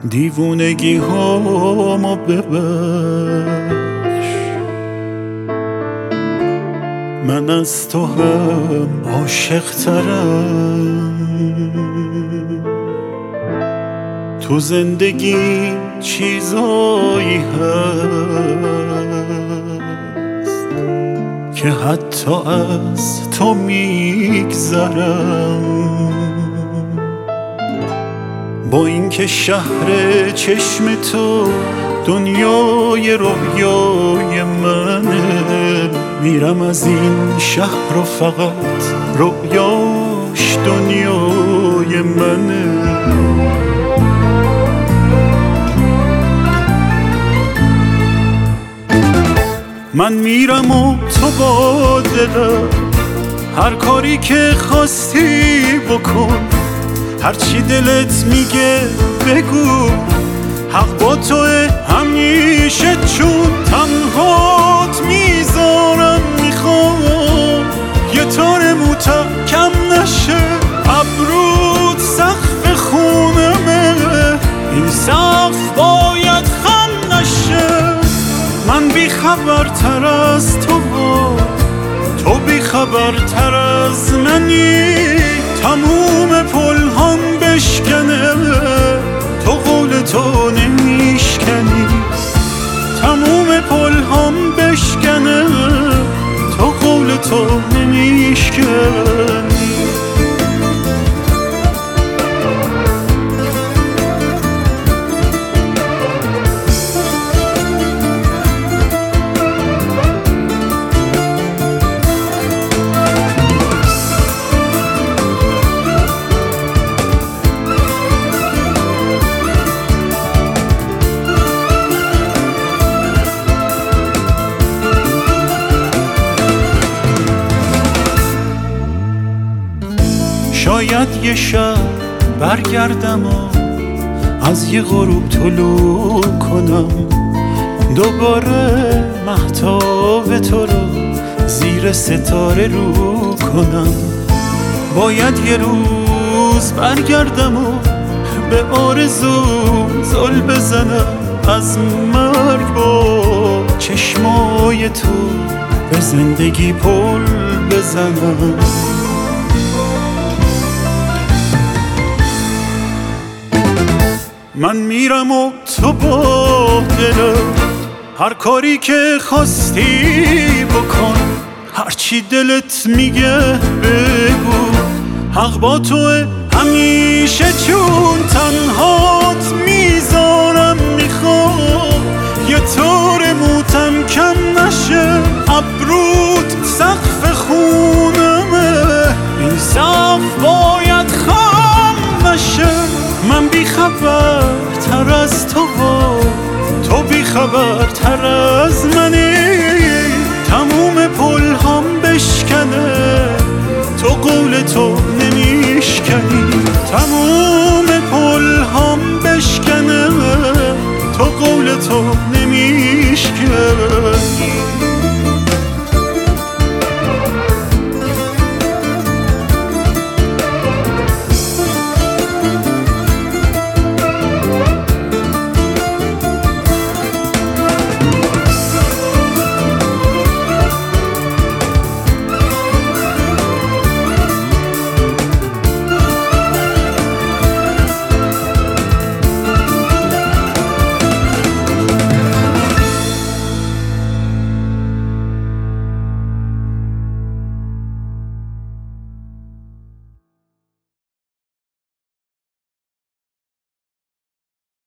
دیوونگی هامو ببخش، من از تو هم عاشق ترم. تو زندگی چیزایی هست که حتی از تو میگذرم. با اینکه شهر چشم تو دنیای رویای منه، میرم از این شهر و فقط رویاش دنیای منه. من میرم و تو با دلم هر کاری که خواستی بکن، هرچی دلت میگه بگو، حق با توه همیشه، چون تنهات میذارم. میخوام یه تار موتم کم نشه، ابرود سقف خونمه، این سقف باید خم نشه. من بیخبرتر از تو بیخبرتر از منی، تموم پلهام بشکنه، تو قول تو نمیشکنی. تموم پلهام بشکنه، تو قول تو نمیشکنی. شاید یه شب برگردم و از یه غروب طلوع کنم، دوباره مهتاب تو رو زیر ستاره رو کنم. باید یه روز برگردم و به آرزو زل بزنم، از مرگ با چشمای تو به زندگی پل بزنم. من میرم و تو با دلم هر کاری که خواستی بکن، هرچی دلت میگه بگو، حق با توه همیشه، چون تنهات میذارم. میخوام یه طور موتم کم نشه، ابرود سقف خونمه، این سقف باید خم نشه. من بیخبرتر از تو بیخبرتر از منی، تموم پلهام بشکنه، تو قول تو نمیشکنی. تموم